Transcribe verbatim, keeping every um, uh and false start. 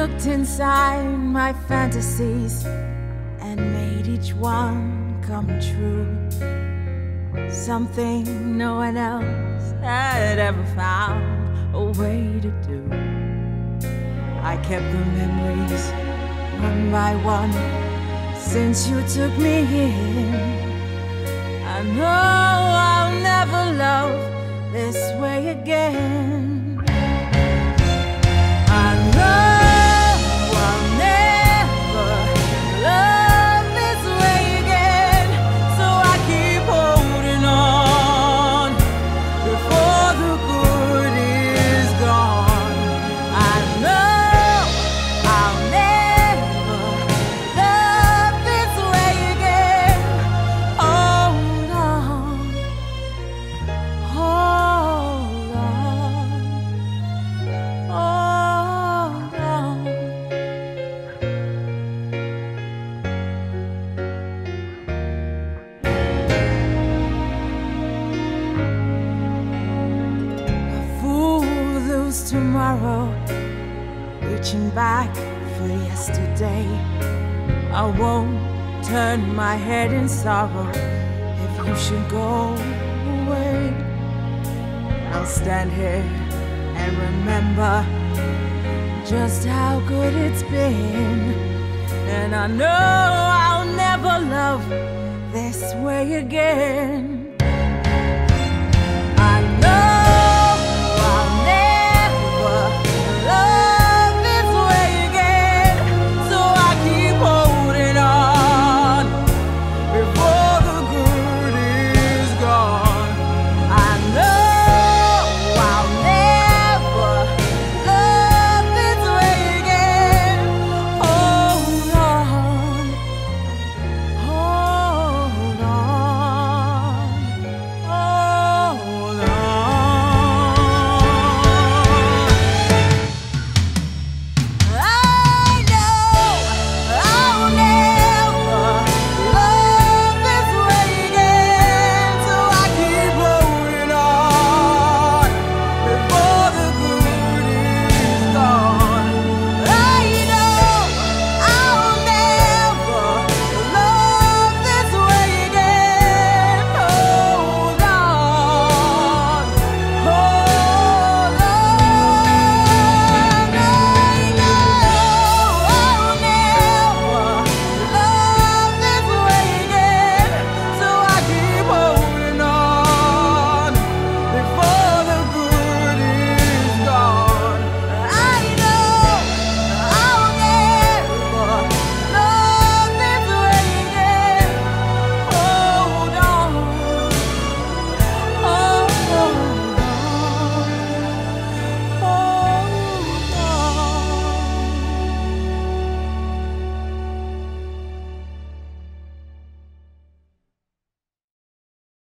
looked inside my fantasies and made each one come true. Something no one else had ever found a way to do. I kept the memories one by one since you took me in. I know I'll never love this way again. I know I'll never love this way again, so I keep holding on before the good is gone. I know I'll never love this way again. Hold on, hold on, hold on. A fool lose tomorrow, reaching back for yesterday. I won't turn my head in sorrow if you should go away. I'll stand here and remember just how good it's been. And I know I'll never love this way again.